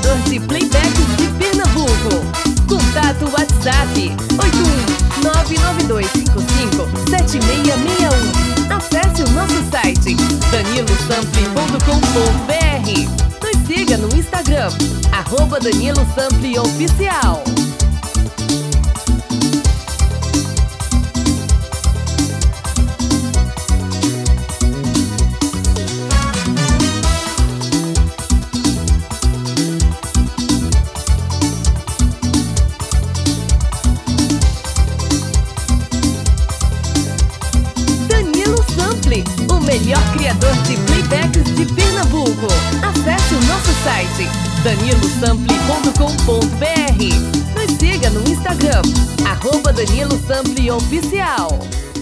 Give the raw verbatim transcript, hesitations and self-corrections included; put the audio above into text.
criador de playbacks de Pernambuco. Contato WhatsApp oito um nove nove dois cinco cinco sete seis seis um. Acesse o nosso site danilo sample ponto com ponto br. Nos siga no Instagram, arroba Danilo Sample Oficial. O melhor criador de playbacks de Pernambuco. Acesse o nosso site danilo sample ponto com ponto br. Nos siga no Instagram, arroba Danilo Sample Oficial.